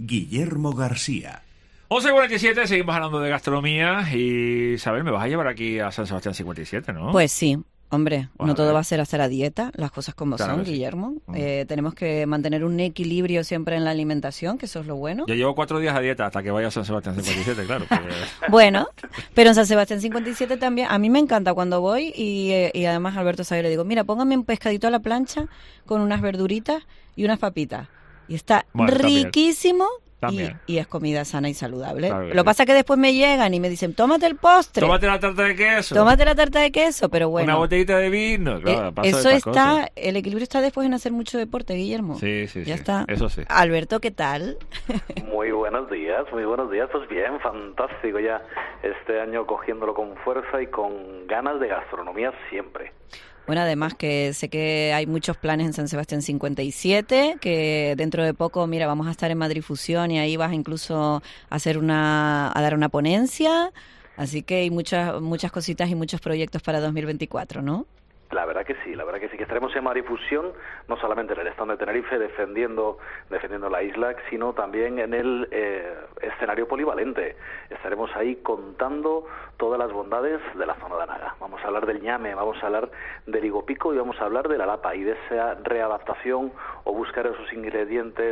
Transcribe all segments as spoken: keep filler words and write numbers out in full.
Guillermo García. once cuarenta y siete, seguimos hablando de gastronomía y, Isabel, me vas a llevar aquí a San Sebastián cincuenta y siete, ¿no? Pues sí. Hombre, Bueno, no todo eh. va a ser hacer a dieta, las cosas como Claro son, que sí. Guillermo. Mm. Eh, tenemos que mantener un equilibrio siempre en la alimentación, que eso es lo bueno. Yo llevo cuatro días a dieta hasta que vaya a San Sebastián cincuenta y siete, claro. Porque... Bueno, pero en San Sebastián cincuenta y siete también, a mí me encanta cuando voy y, eh, y además a Alberto Sague le digo, mira, póngame un pescadito a la plancha con unas verduritas y unas papitas. Y está Bueno, también. riquísimo. Y, También. y es comida sana y saludable. Claro que Lo sí. pasa que después me llegan y me dicen, tómate el postre, Tómate la tarta de queso. tómate la tarta de queso, pero bueno. Una botellita de vino. Claro, Eh, pasa de eso estas está, cosas. el equilibrio está después en hacer mucho deporte, Guillermo. Sí, sí, Ya sí. está. Eso sí. Alberto, ¿qué tal? Muy buenos días, muy buenos días. Pues bien, fantástico ya este año cogiéndolo con fuerza y con ganas de gastronomía siempre. Bueno, además que sé que hay muchos planes en San Sebastián cincuenta y siete, que dentro de poco, mira, vamos a estar en Madrid Fusión y ahí vas incluso a hacer una, a dar una ponencia, así que hay muchas, muchas cositas y muchos proyectos para dos mil veinticuatro, ¿no? La verdad que sí, la verdad que sí, que estaremos en Madrid Fusión, no solamente en el stand de Tenerife defendiendo defendiendo la isla, sino también en el eh, escenario polivalente. Estaremos ahí contando todas las bondades de la zona de Anaga. Vamos a hablar del ñame, vamos a hablar del higo pico y vamos a hablar de la lapa y de esa readaptación o buscar esos ingredientes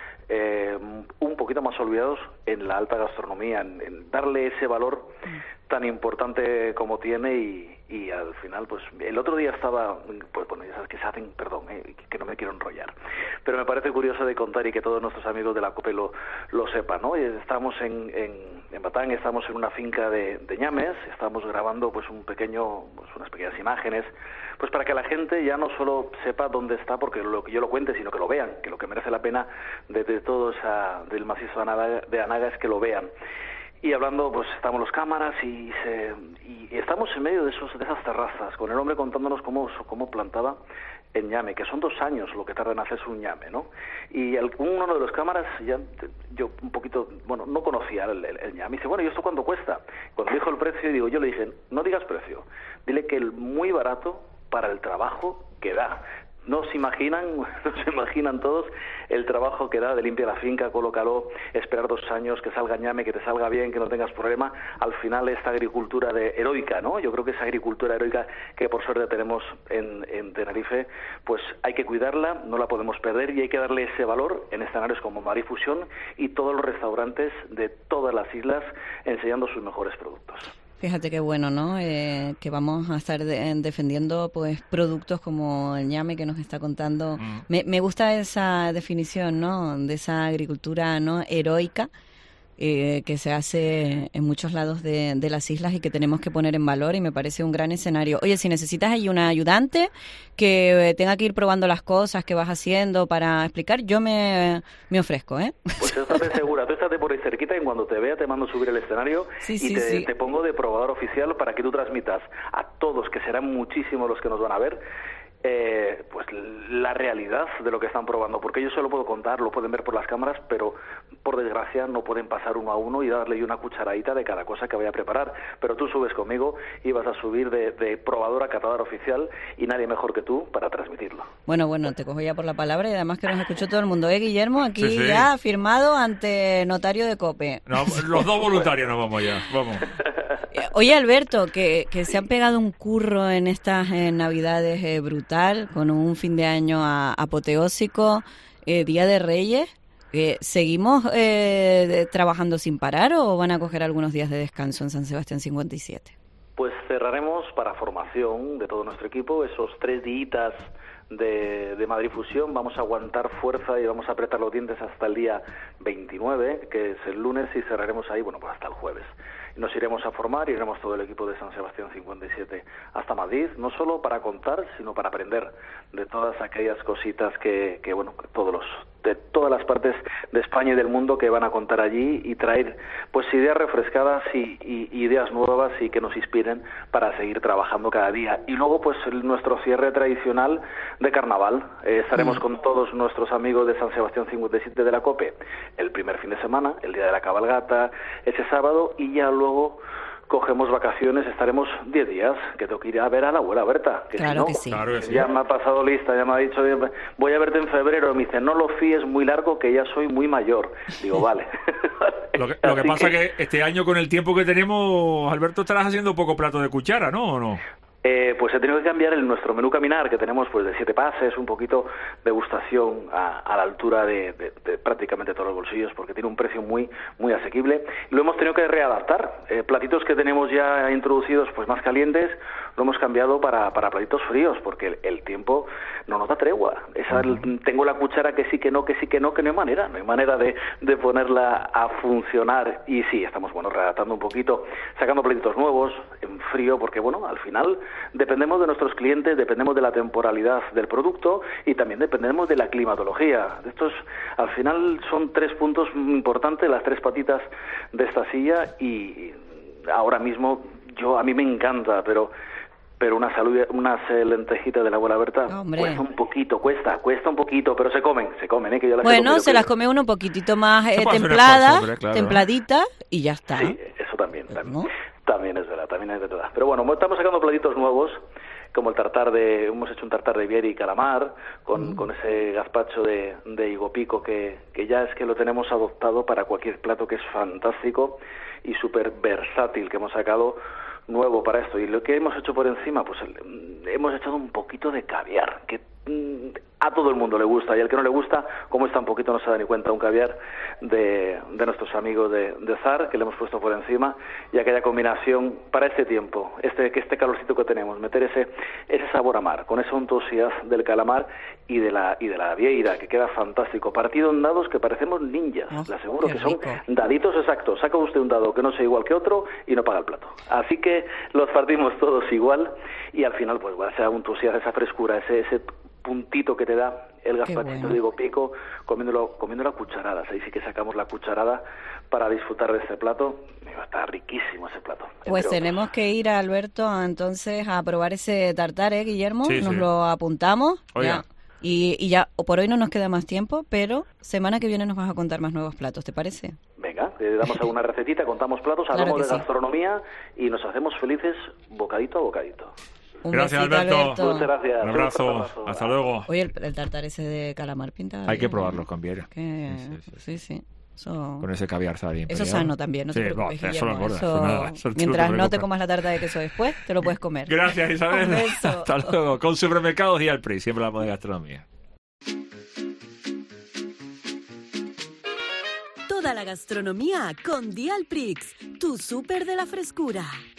eh, un poquito más olvidados en la alta gastronomía, en, en darle ese valor tan importante como tiene y, y al final, pues el otro día estaba, pues bueno, ya sabes que se hacen, perdón, eh, que no me quiero enrollar, pero me parece curioso de contar y que todos nuestros amigos de la COPE lo, lo sepan, ¿no? Estamos en, en, en Batán, estamos en una finca de, de ñames, estamos grabando pues un pequeño, pues unas pequeñas imágenes, pues para que la gente ya no solo sepa dónde está, porque lo que yo lo cuente, sino que lo vean, que lo que merece la pena de, de todo esa, del macizo de Anaga, de Anaga es que lo vean. Y hablando, pues estamos los cámaras y, se, y estamos en medio de esos de esas terrazas, con el hombre contándonos cómo, cómo plantaba el ñame, que son dos años lo que tarda en hacerse un ñame, ¿no? Y el, uno de los cámaras, ya yo un poquito, bueno, no conocía el, el, el ñame, y dice, bueno, ¿y esto cuánto cuesta? Cuando dijo el precio, digo, yo le dije, no digas precio, dile que el muy barato para el trabajo que da. No se imaginan, no se imaginan todos el trabajo que da de limpiar la finca, colócalo, esperar dos años, que salga ñame, que te salga bien, que no tengas problema. Al final esta agricultura de heroica, ¿no? Yo creo que esa agricultura heroica que por suerte tenemos en, en Tenerife, pues hay que cuidarla, no la podemos perder y hay que darle ese valor en escenarios como Madrid Fusión y todos los restaurantes de todas las islas enseñando sus mejores productos. Fíjate qué bueno, ¿no? Eh, que vamos a estar de, defendiendo pues productos como el ñame que nos está contando. Mm. Me, me gusta esa definición, ¿no? De esa agricultura, ¿no? Heroica eh, que se hace en muchos lados de, de las islas y que tenemos que poner en valor y me parece un gran escenario. Oye, si necesitas ahí una ayudante que tenga que ir probando las cosas que vas haciendo para explicar, yo me, me ofrezco, ¿eh? Pues estate segura, tú estate por ahí cerquita y cuando te vea te mando subir el escenario sí, y sí, te, sí. te pongo de probador oficial para que tú transmitas a todos, que serán muchísimos los que nos van a ver, Eh, pues la realidad de lo que están probando, porque yo solo puedo contar, lo pueden ver por las cámaras, pero por desgracia no pueden pasar uno a uno y darle una cucharadita de cada cosa que vaya a preparar, pero tú subes conmigo y vas a subir de, de probador a catador oficial y nadie mejor que tú para transmitirlo. Bueno, bueno, te cojo ya por la palabra y además que nos escuchó todo el mundo, ¿eh, Guillermo? Aquí sí, sí. ya firmado ante notario de COPE. No, los dos voluntarios nos vamos ya, vamos. Oye, Alberto, que, que se han pegado un curro en estas eh, Navidades eh, brutal, con un fin de año a, apoteósico, eh, Día de Reyes. Eh, ¿Seguimos eh, de, trabajando sin parar o van a coger algunos días de descanso en San Sebastián cincuenta y siete? Pues cerraremos para formación de todo nuestro equipo esos tres días de, de Madrid Fusión. Vamos a aguantar fuerza y vamos a apretar los dientes hasta el día veintinueve, que es el lunes, y cerraremos ahí, bueno, pues hasta el jueves. Nos iremos a formar, iremos todo el equipo de San Sebastián cincuenta y siete hasta Madrid, no solo para contar, sino para aprender de todas aquellas cositas que, que bueno, todos los, de todas las partes de España y del mundo que van a contar allí y traer pues ideas refrescadas y, y, y ideas nuevas y que nos inspiren para seguir trabajando cada día. Y luego pues el, nuestro cierre tradicional de carnaval. Eh, estaremos mm. con todos nuestros amigos de San Sebastián cincuenta y siete de la COPE el primer fin de semana, el día de la cabalgata, ese sábado, y ya luego Luego, cogemos vacaciones, estaremos diez días, que tengo que ir a ver a la abuela Berta. Que claro, si no, que sí. claro que sí. Ya me ha pasado lista, ya me ha dicho, voy a verte en febrero. Me dice, no lo fíes muy largo, que ya soy muy mayor. Digo, vale. Lo que, lo que Así pasa que... que este año, con el tiempo que tenemos, Alberto, estarás haciendo poco plato de cuchara, ¿no? ¿O no? Eh, pues he tenido que cambiar el nuestro menú caminar, que tenemos pues de siete pases, un poquito degustación a, a la altura de, de, de prácticamente todos los bolsillos, porque tiene un precio muy muy asequible. Lo hemos tenido que readaptar. Eh, platitos que tenemos ya introducidos pues más calientes, lo hemos cambiado para, para platitos fríos, porque el, el tiempo no nos da tregua. Esa, uh-huh. Tengo la cuchara que sí, que no, que sí, que no, que no hay manera, no hay manera de, de ponerla a funcionar. Y sí, estamos bueno readaptando un poquito, sacando platitos nuevos en frío, porque bueno, al final dependemos de nuestros clientes, dependemos de la temporalidad del producto y también dependemos de la climatología. Estos, al final, son tres puntos importantes, las tres patitas de esta silla, y ahora mismo yo a mí me encanta, pero pero una salud, unas lentejitas de la abuela Berta, Hombre. cuesta un poquito, cuesta, cuesta un poquito, pero se comen, se comen, ¿eh? Que yo las bueno, comido, se que... las come uno un poquitito más eh, templada, templada, hombre, claro. templadita, y ya está. Sí, eso también, también, ¿No? también es verdad, también es verdad. Pero bueno, estamos sacando platitos nuevos, como el tartar de, hemos hecho un tartar de bieri y calamar, con, mm. con ese gazpacho de, de higo pico, que, que ya es que lo tenemos adoptado para cualquier plato, que es fantástico y súper versátil, que hemos sacado nuevo para esto. Y lo que hemos hecho por encima, pues hemos echado un poquito de caviar, que mmm, a todo el mundo le gusta, y al que no le gusta, como está un poquito, no se da ni cuenta, un caviar de, de nuestros amigos de, de Zar, que le hemos puesto por encima, y aquella combinación para este tiempo, este que este calorcito que tenemos, meter ese ese sabor a mar, con esa untuosidad del calamar y de la y de la vieira, que queda fantástico, partido en dados que parecemos ninjas, oh, le aseguro que rico. Son daditos exactos. Saca usted un dado que no sea igual que otro y no paga el plato. Así que los partimos todos igual, y al final pues va a esa untuosidad, esa frescura, ese ese puntito que te da el gazpachito bueno. de higo pico, comiéndolo, comiéndolo a cucharadas. Ahí sí que sacamos la cucharada para disfrutar de este plato. Está riquísimo ese plato. Pues tenemos que ir, a Alberto, entonces a probar ese tartar, ¿eh, Guillermo? Sí, Nos sí. lo apuntamos. Oiga. Ya. Y, y ya, por hoy no nos queda más tiempo, pero semana que viene nos vas a contar más nuevos platos, ¿te parece? Venga, le damos alguna recetita, contamos platos, claro hablamos de sí. gastronomía y nos hacemos felices bocadito a bocadito. Un gracias, besito, Alberto. Alberto. Muchas gracias. Un abrazo. Hasta luego. Oye, el, el tartar ese de calamar pinta. Hay que probarlo con viera. Que... Sí, sí, sí. sí, sí. Eso... Con ese caviar sabe bien. Eso es sano también, no sí, te preocupes, no, eso no engorda, eso... nada, eso Mientras no no te comas la tarta de queso después, te lo puedes comer. Gracias, Isabel. Un beso. Hasta luego. Con Supermercados Día al Pri, siempre hablamos de gastronomía. Toda la gastronomía con Dialprix, tu súper de la frescura.